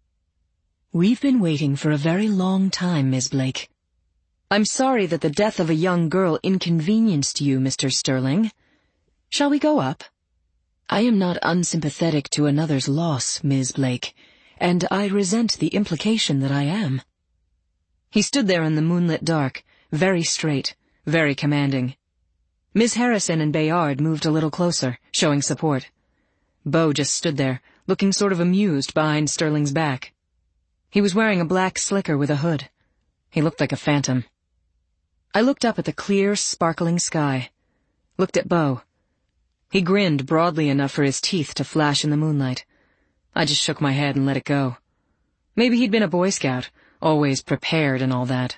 "We've been waiting for a very long time, Miss Blake. I'm sorry that the death of a young girl inconvenienced you, Mr. Sterling. Shall we go up?" "I am not unsympathetic to another's loss, Ms. Blake, and I resent the implication that I am." He stood there in the moonlit dark, very straight, very commanding. Miss Harrison and Bayard moved a little closer, showing support. Beau just stood there, looking sort of amused behind Sterling's back. He was wearing a black slicker with a hood. He looked like a phantom. I looked up at the clear, sparkling sky. Looked at Beau. He grinned broadly enough for his teeth to flash in the moonlight. I just shook my head and let it go. Maybe he'd been a Boy Scout, always prepared and all that.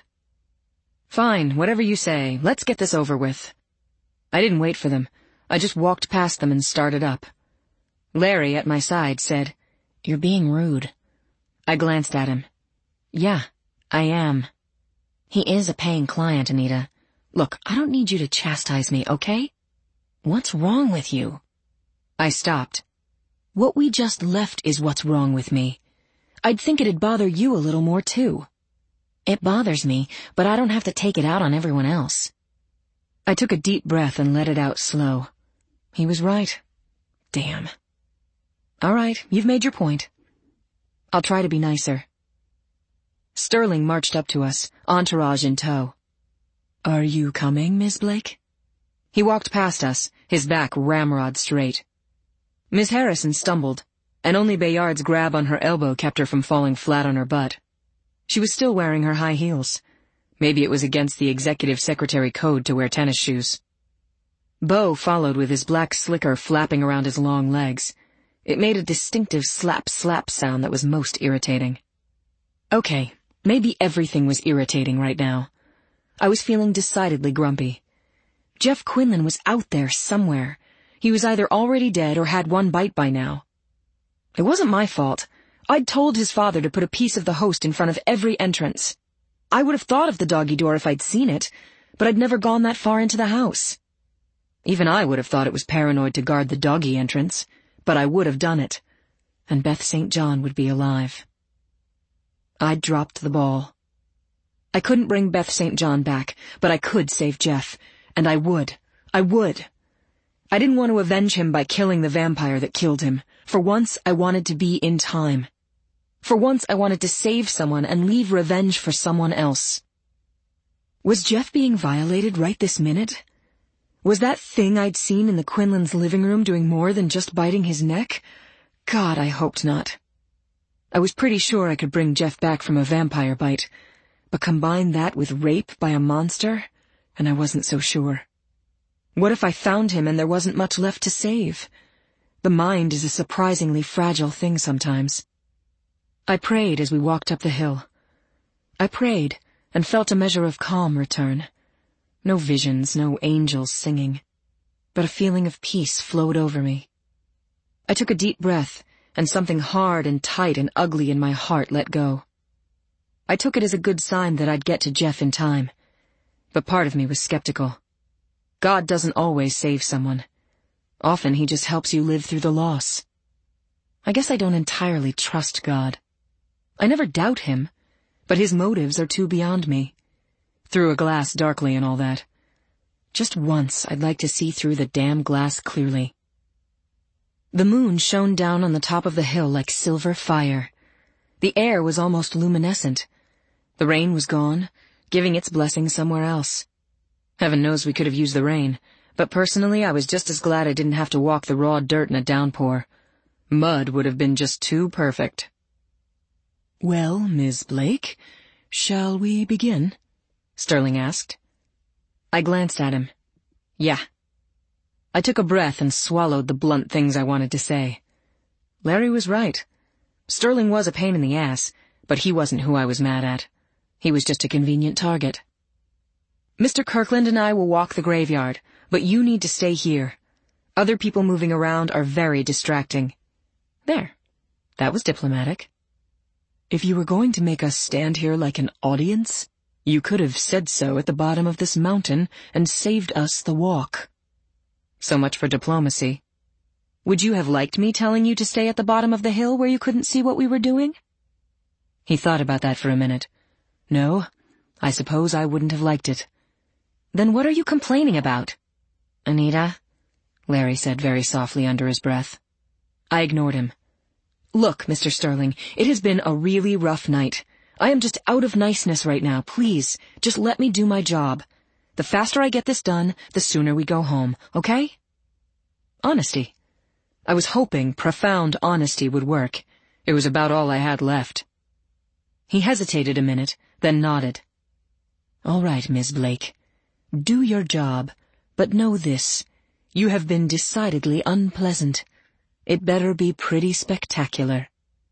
"Fine, whatever you say. Let's get this over with." I didn't wait for them. I just walked past them and started up. Larry, at my side, said, "You're being rude." I glanced at him. "Yeah, I am." "He is a paying client, Anita. Look, I don't need you to chastise me, okay? What's wrong with you?" I stopped. "What we just left is what's wrong with me. I'd think it'd bother you a little more, too." "It bothers me, but I don't have to take it out on everyone else." I took a deep breath and let it out slow. He was right. Damn. "All right, you've made your point. I'll try to be nicer." Sterling marched up to us, entourage in tow. "Are you coming, Miss Blake?" He walked past us, his back ramrod straight. Miss Harrison stumbled, and only Bayard's grab on her elbow kept her from falling flat on her butt. She was still wearing her high heels. Maybe it was against the executive secretary code to wear tennis shoes. Beau followed with his black slicker flapping around his long legs. It made a distinctive slap-slap sound that was most irritating. Okay, maybe everything was irritating right now. I was feeling decidedly grumpy. Jeff Quinlan was out there somewhere. He was either already dead or had one bite by now. It wasn't my fault. I'd told his father to put a piece of the host in front of every entrance. I would have thought of the doggy door if I'd seen it, but I'd never gone that far into the house. Even I would have thought it was paranoid to guard the doggy entrance, but I would have done it, and Beth St. John would be alive. I'd dropped the ball. I couldn't bring Beth St. John back, but I could save Jeff, and I would. I would. I didn't want to avenge him by killing the vampire that killed him. For once, I wanted to be in time. For once, I wanted to save someone and leave revenge for someone else. Was Jeff being violated right this minute? Was that thing I'd seen in the Quinlan's living room doing more than just biting his neck? God, I hoped not. I was pretty sure I could bring Jeff back from a vampire bite, but combine that with rape by a monster, and I wasn't so sure. What if I found him and there wasn't much left to save? The mind is a surprisingly fragile thing sometimes. I prayed as we walked up the hill. I prayed and felt a measure of calm return. No visions, no angels singing, but a feeling of peace flowed over me. I took a deep breath, and something hard and tight and ugly in my heart let go. I took it as a good sign that I'd get to Jeff in time, but part of me was skeptical. God doesn't always save someone. Often he just helps you live through the loss. I guess I don't entirely trust God. I never doubt him, but his motives are too beyond me. Through a glass darkly and all that. Just once I'd like to see through the damn glass clearly. The moon shone down on the top of the hill like silver fire. The air was almost luminescent. The rain was gone, giving its blessing somewhere else. Heaven knows we could have used the rain, but personally I was just as glad I didn't have to walk the raw dirt in a downpour. Mud would have been just too perfect. "Well, Miss Blake, shall we begin?" Sterling asked. I glanced at him. Yeah. I took a breath and swallowed the blunt things I wanted to say. Larry was right. Sterling was a pain in the ass, but he wasn't who I was mad at. He was just a convenient target. "Mr. Kirkland and I will walk the graveyard, but you need to stay here. Other people moving around are very distracting." There. That was diplomatic. "If you were going to make us stand here like an audience, you could have said so at the bottom of this mountain and saved us the walk." So much for diplomacy. Would you have liked me telling you to stay at the bottom of the hill where you couldn't see what we were doing? He thought about that for a minute. No, I suppose I wouldn't have liked it. Then what are you complaining about? "Anita," Larry said very softly under his breath. I ignored him. "Look, Mr. Sterling, it has been a really rough night. I am just out of niceness right now. Please, just let me do my job. The faster I get this done, the sooner we go home, okay?" Honesty. I was hoping profound honesty would work. It was about all I had left. He hesitated a minute, then nodded. "All right, Miss Blake. Do your job, but know this. You have been decidedly unpleasant. It better be pretty spectacular."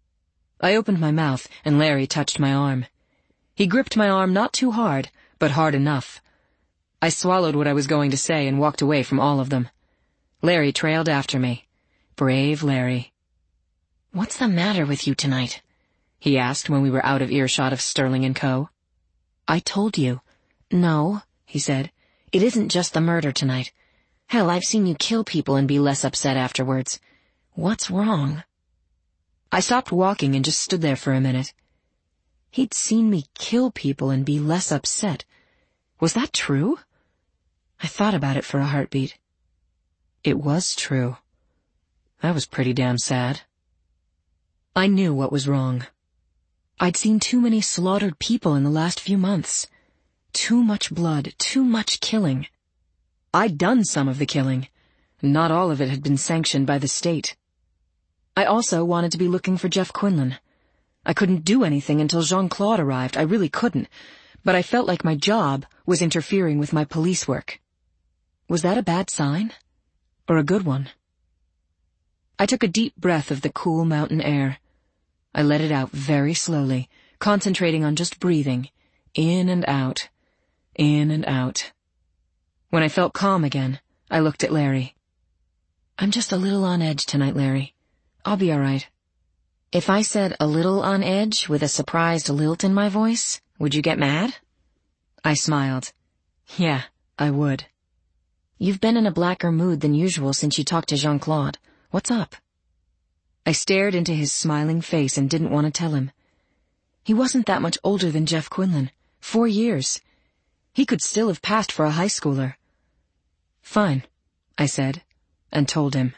I opened my mouth, and Larry touched my arm. He gripped my arm not too hard, but hard enough. I swallowed what I was going to say and walked away from all of them. Larry trailed after me. Brave Larry. "What's the matter with you tonight?" he asked when we were out of earshot of Sterling and Co. "I told you." "No," he said. "It isn't just the murder tonight. Hell, I've seen you kill people and be less upset afterwards. What's wrong?" I stopped walking and just stood there for a minute. He'd seen me kill people and be less upset. Was that true? I thought about it for a heartbeat. It was true. That was pretty damn sad. I knew what was wrong. I'd seen too many slaughtered people in the last few months. Too much blood, too much killing. I'd done some of the killing. Not all of it had been sanctioned by the state. I also wanted to be looking for Jeff Quinlan. I couldn't do anything until Jean-Claude arrived. I really couldn't. But I felt like my job was interfering with my police work. Was that a bad sign? Or a good one? I took a deep breath of the cool mountain air. I let it out very slowly, concentrating on just breathing, in and out, in and out. When I felt calm again, I looked at Larry. "I'm just a little on edge tonight, Larry. I'll be all right." If I said a little on edge with a surprised lilt in my voice, would you get mad? I smiled. Yeah, I would. "You've been in a blacker mood than usual since you talked to Jean-Claude. What's up?" I stared into his smiling face and didn't want to tell him. He wasn't that much older than Jeff Quinlan. 4 years. He could still have passed for a high schooler. "Fine," I said, and told him.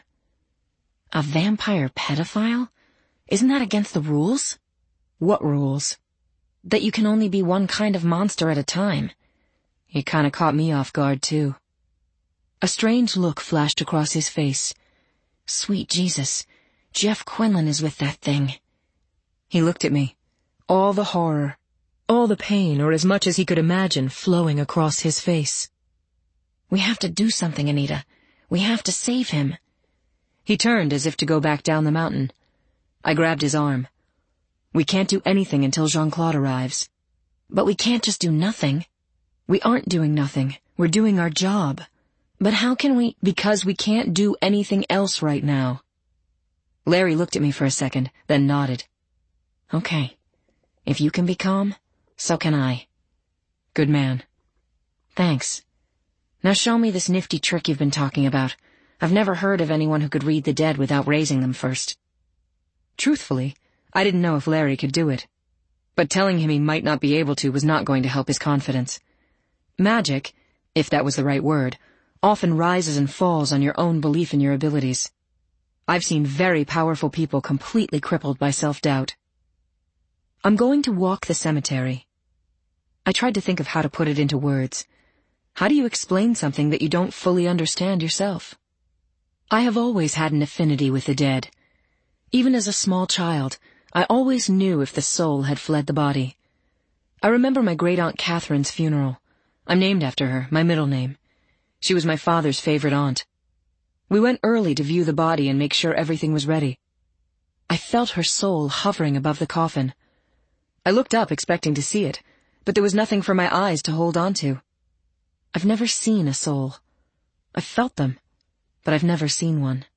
"A vampire pedophile? Isn't that against the rules?" "What rules?" "That you can only be one kind of monster at a time." It kinda caught me off guard, too. A strange look flashed across his face. Sweet Jesus, Jeff Quinlan is with that thing. He looked at me. All the horror, all the pain, or as much as he could imagine, flowing across his face. "We have to do something, Anita. We have to save him." He turned as if to go back down the mountain. I grabbed his arm. "We can't do anything until Jean-Claude arrives." "But we can't just do nothing." "We aren't doing nothing. We're doing our job." "But how can we—" "Because we can't do anything else right now." Larry looked at me for a second, then nodded. "Okay. If you can be calm, so can I." "Good man." "Thanks. Now show me this nifty trick you've been talking about. I've never heard of anyone who could read the dead without raising them first." Truthfully, I didn't know if Larry could do it. But telling him he might not be able to was not going to help his confidence. Magic, if that was the right word, often rises and falls on your own belief in your abilities. I've seen very powerful people completely crippled by self-doubt. "I'm going to walk the cemetery." I tried to think of how to put it into words. How do you explain something that you don't fully understand yourself? I have always had an affinity with the dead. Even as a small child, I always knew if the soul had fled the body. I remember my great-aunt Catherine's funeral. I'm named after her, my middle name. She was my father's favorite aunt. We went early to view the body and make sure everything was ready. I felt her soul hovering above the coffin. I looked up expecting to see it, but there was nothing for my eyes to hold on to. I've never seen a soul. I've felt them, but I've never seen one.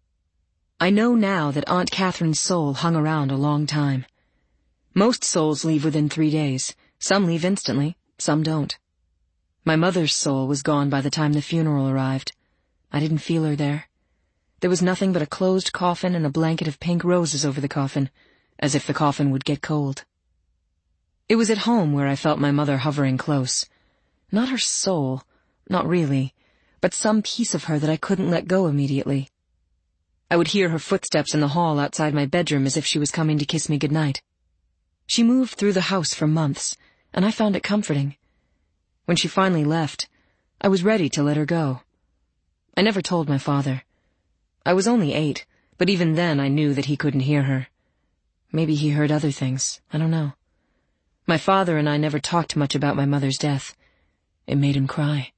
I know now that Aunt Catherine's soul hung around a long time. Most souls leave within 3 days. Some leave instantly, some don't. My mother's soul was gone by the time the funeral arrived. I didn't feel her there. There was nothing but a closed coffin and a blanket of pink roses over the coffin, as if the coffin would get cold. It was at home where I felt my mother hovering close. Not her soul, not really, but some piece of her that I couldn't let go immediately. I would hear her footsteps in the hall outside my bedroom as if she was coming to kiss me goodnight. She moved through the house for months, and I found it comforting. When she finally left, I was ready to let her go. I never told my father. I was only 8, but even then I knew that he couldn't hear her. Maybe he heard other things, I don't know. My father and I never talked much about my mother's death. It made him cry.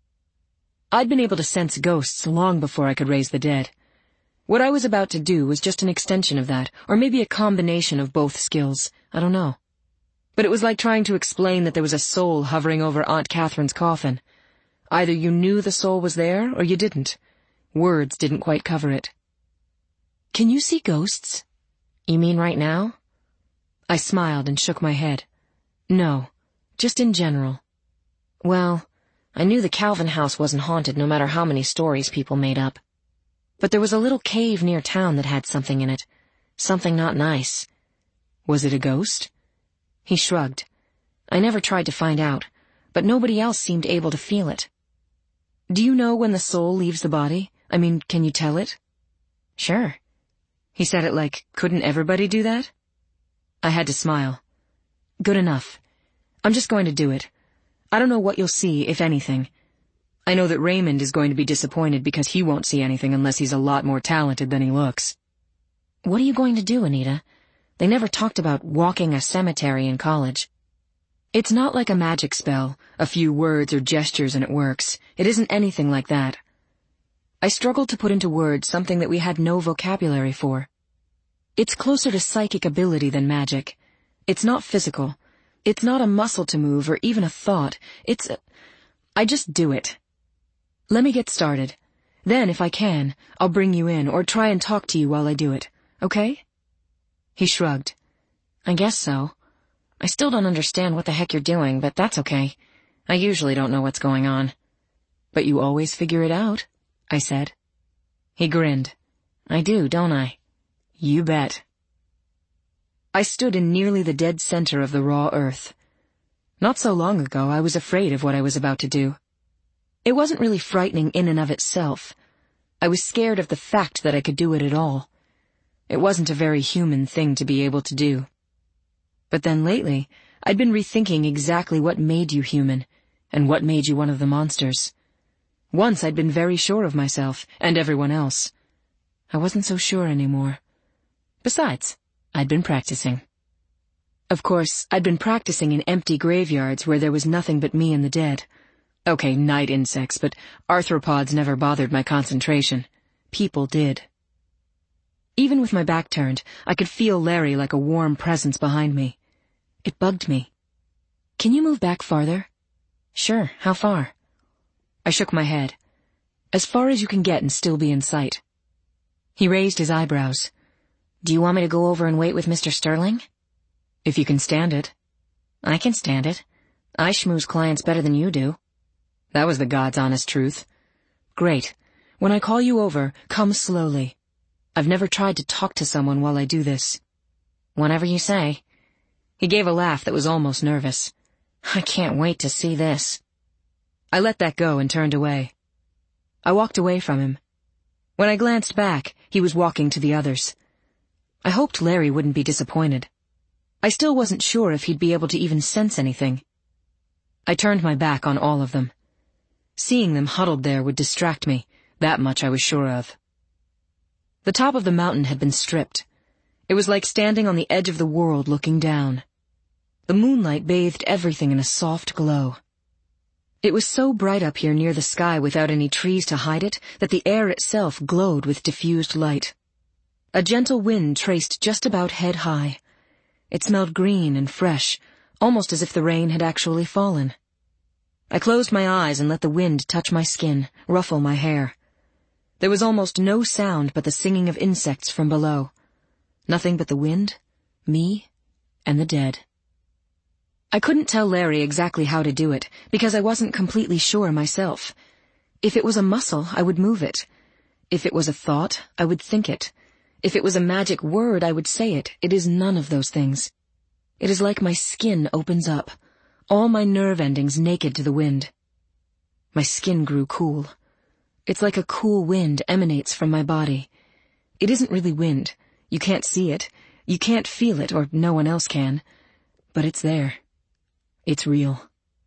I'd been able to sense ghosts long before I could raise the dead. What I was about to do was just an extension of that, or maybe a combination of both skills. I don't know. But it was like trying to explain that there was a soul hovering over Aunt Catherine's coffin. Either you knew the soul was there, or you didn't. Words didn't quite cover it. "Can you see ghosts?" "You mean right now?" I smiled and shook my head. "No, just in general." "Well, I knew the Calvin house wasn't haunted no matter how many stories people made up. But there was a little cave near town that had something in it. Something not nice." "Was it a ghost?" He shrugged. "I never tried to find out, but nobody else seemed able to feel it." "Do you know when the soul leaves the body? I mean, can you tell it?" "Sure." He said it like, couldn't everybody do that? I had to smile. "Good enough. I'm just going to do it. I don't know what you'll see, if anything. I know that Raymond is going to be disappointed because he won't see anything unless he's a lot more talented than he looks. What are you going to do, Anita? They never talked about walking a cemetery in college. It's not like a magic spell, a few words or gestures and it works. It isn't anything like that. I struggled to put into words something that we had no vocabulary for. It's closer to psychic ability than magic. It's not physical. It's not a muscle to move or even a thought. I just do it. Let me get started. Then, if I can, I'll bring you in or try and talk to you while I do it. Okay? He shrugged. I guess so. I still don't understand what the heck you're doing, but that's okay. I usually don't know what's going on. But you always figure it out, I said. He grinned. I do, don't I? You bet. I stood in nearly the dead center of the raw earth. Not so long ago, I was afraid of what I was about to do. It wasn't really frightening in and of itself. I was scared of the fact that I could do it at all. It wasn't a very human thing to be able to do. But then lately, I'd been rethinking exactly what made you human, and what made you one of the monsters. Once I'd been very sure of myself, and everyone else. I wasn't so sure anymore. Besides, I'd been practicing. Of course, I'd been practicing in empty graveyards where there was nothing but me and the dead. Okay, night insects, but arthropods never bothered my concentration. People did. Even with my back turned, I could feel Larry like a warm presence behind me. It bugged me. Can you move back farther? Sure, how far? I shook my head. As far as you can get and still be in sight. He raised his eyebrows. Do you want me to go over and wait with Mr. Sterling? If you can stand it. I can stand it. I schmooze clients better than you do. That was the God's honest truth. Great. When I call you over, come slowly. I've never tried to talk to someone while I do this. Whatever you say. He gave a laugh that was almost nervous. I can't wait to see this. I let that go and turned away. I walked away from him. When I glanced back, he was walking to the others. I hoped Larry wouldn't be disappointed. I still wasn't sure if he'd be able to even sense anything. I turned my back on all of them. Seeing them huddled there would distract me, that much I was sure of. The top of the mountain had been stripped. It was like standing on the edge of the world looking down. The moonlight bathed everything in a soft glow. It was so bright up here near the sky without any trees to hide it that the air itself glowed with diffused light. A gentle wind traced just about head high. It smelled green and fresh, almost as if the rain had actually fallen. I closed my eyes and let the wind touch my skin, ruffle my hair. There was almost no sound but the singing of insects from below. Nothing but the wind, me, and the dead. I couldn't tell Larry exactly how to do it, because I wasn't completely sure myself. If it was a muscle, I would move it. If it was a thought, I would think it. If it was a magic word, I would say it. It is none of those things. It is like my skin opens up, all my nerve endings naked to the wind. My skin grew cool. It's like a cool wind emanates from my body. It isn't really wind. You can't see it. You can't feel it, or no one else can. But it's there. It's real.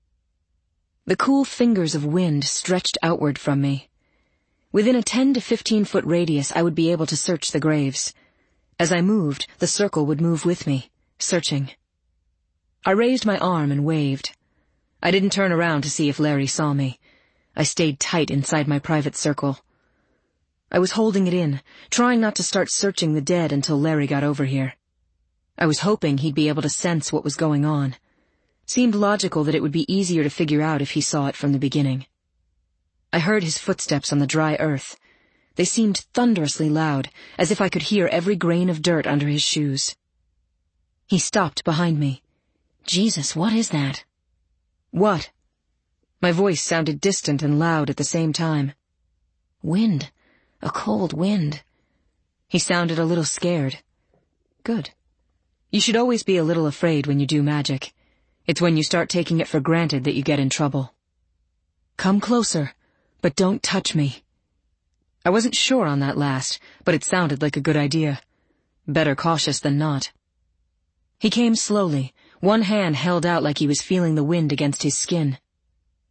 The cool fingers of wind stretched outward from me. Within a 10 to 15-foot radius, I would be able to search the graves. As I moved, the circle would move with me, searching. I raised my arm and waved. I didn't turn around to see if Larry saw me. I stayed tight inside my private circle. I was holding it in, trying not to start searching the dead until Larry got over here. I was hoping he'd be able to sense what was going on. Seemed logical that it would be easier to figure out if he saw it from the beginning. I heard his footsteps on the dry earth. They seemed thunderously loud, as if I could hear every grain of dirt under his shoes. He stopped behind me. Jesus, what is that? What? My voice sounded distant and loud at the same time. Wind. A cold wind. He sounded a little scared. Good. You should always be a little afraid when you do magic. It's when you start taking it for granted that you get in trouble. Come closer, but don't touch me. I wasn't sure on that last, but it sounded like a good idea. Better cautious than not. He came slowly, one hand held out like he was feeling the wind against his skin.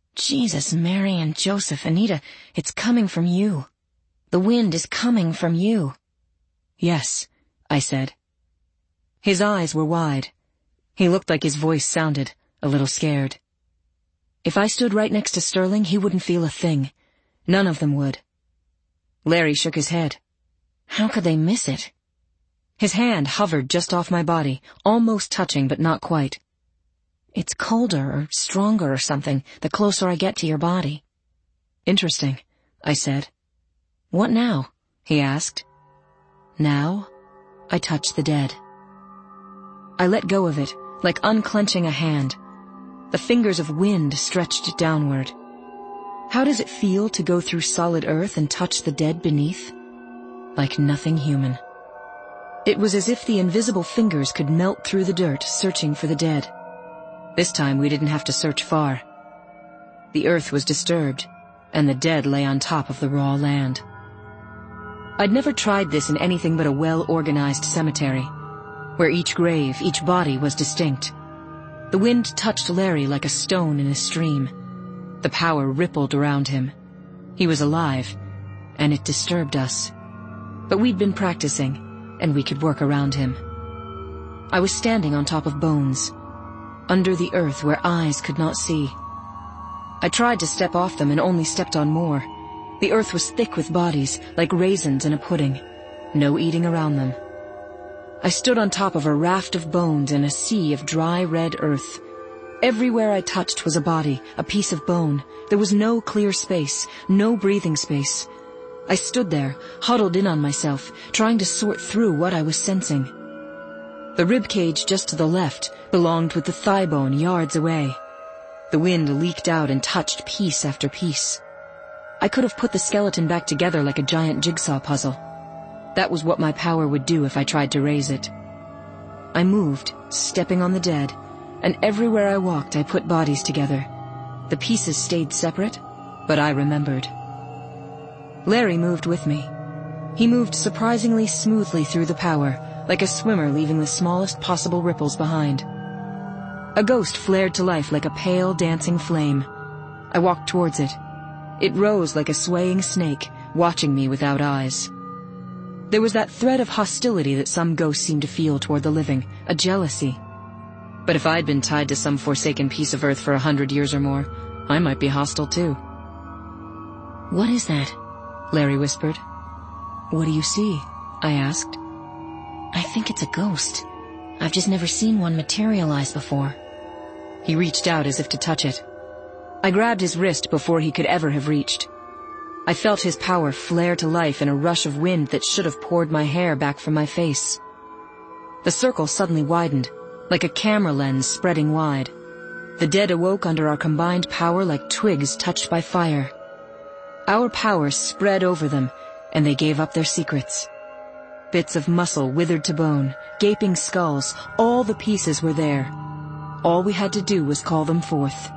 Jesus, Mary and Joseph, Anita, it's coming from you. The wind is coming from you. Yes, I said. His eyes were wide. He looked like his voice sounded a little scared. If I stood right next to Sterling, he wouldn't feel a thing. None of them would. Larry shook his head. How could they miss it? His hand hovered just off my body, almost touching but not quite. It's colder or stronger or something the closer I get to your body. Interesting, I said. What now? He asked. Now, I touch the dead. I let go of it, like unclenching a hand. The fingers of wind stretched downward. How does it feel to go through solid earth and touch the dead beneath? Like nothing human. It was as if the invisible fingers could melt through the dirt, searching for the dead. This time we didn't have to search far. The earth was disturbed, and the dead lay on top of the raw land. I'd never tried this in anything but a well-organized cemetery, where each grave, each body was distinct. The wind touched Larry like a stone in a stream. The power rippled around him. He was alive, and it disturbed us. But we'd been practicing, and we could work around him. I was standing on top of bones, under the earth where eyes could not see. I tried to step off them and only stepped on more. The earth was thick with bodies, like raisins in a pudding. No eating around them. I stood on top of a raft of bones in a sea of dry red earth. Everywhere I touched was a body, a piece of bone. There was no clear space, no breathing space. I stood there, huddled in on myself, trying to sort through what I was sensing. The ribcage just to the left belonged with the thigh bone yards away. The wind leaked out and touched piece after piece. I could have put the skeleton back together like a giant jigsaw puzzle. That was what my power would do if I tried to raise it. I moved, stepping on the dead, and everywhere I walked I put bodies together. The pieces stayed separate, but I remembered. Larry moved with me. He moved surprisingly smoothly through the power, like a swimmer leaving the smallest possible ripples behind. A ghost flared to life like a pale, dancing flame. I walked towards it. It rose like a swaying snake, watching me without eyes. There was that thread of hostility that some ghosts seem to feel toward the living, a jealousy. But if I'd been tied to some forsaken piece of earth for 100 years or more, I might be hostile too. What is that? Larry whispered. What do you see? I asked. I think it's a ghost. I've just never seen one materialize before. He reached out as if to touch it. I grabbed his wrist before he could ever have reached. I felt his power flare to life in a rush of wind that should have poured my hair back from my face. The circle suddenly widened, like a camera lens spreading wide. The dead awoke under our combined power like twigs touched by fire. Our power spread over them, and they gave up their secrets. Bits of muscle withered to bone, gaping skulls, all the pieces were there. All we had to do was call them forth.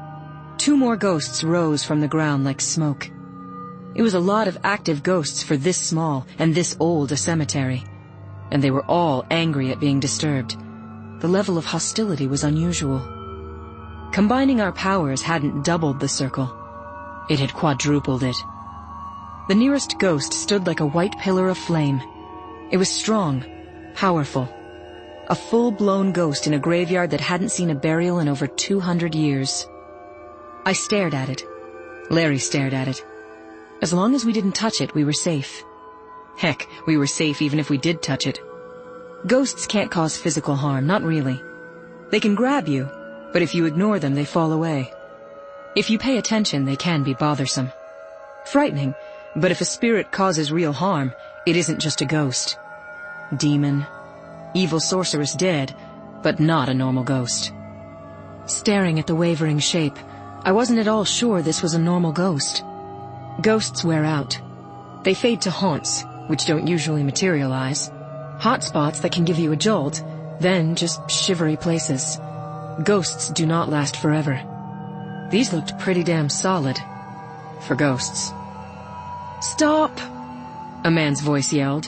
2 more ghosts rose from the ground like smoke. It was a lot of active ghosts for this small and this old a cemetery, and they were all angry at being disturbed. The level of hostility was unusual. Combining our powers hadn't doubled the circle. It had quadrupled it. The nearest ghost stood like a white pillar of flame. It was strong, powerful. A full-blown ghost in a graveyard that hadn't seen a burial in over 200 years. I stared at it. Larry stared at it. As long as we didn't touch it, we were safe. Heck, we were safe even if we did touch it. Ghosts can't cause physical harm, not really. They can grab you, but if you ignore them, they fall away. If you pay attention, they can be bothersome. Frightening, but if a spirit causes real harm, it isn't just a ghost. Demon, evil sorceress dead, but not a normal ghost. Staring at the wavering shape, I wasn't at all sure this was a normal ghost. Ghosts wear out. They fade to haunts, which don't usually materialize. Hot spots that can give you a jolt, then just shivery places. Ghosts do not last forever. These looked pretty damn solid. For ghosts. "Stop!" a man's voice yelled.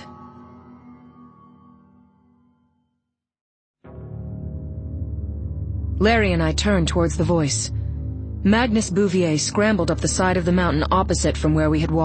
Larry and I turned towards the voice. Magnus Bouvier scrambled up the side of the mountain opposite from where we had walked.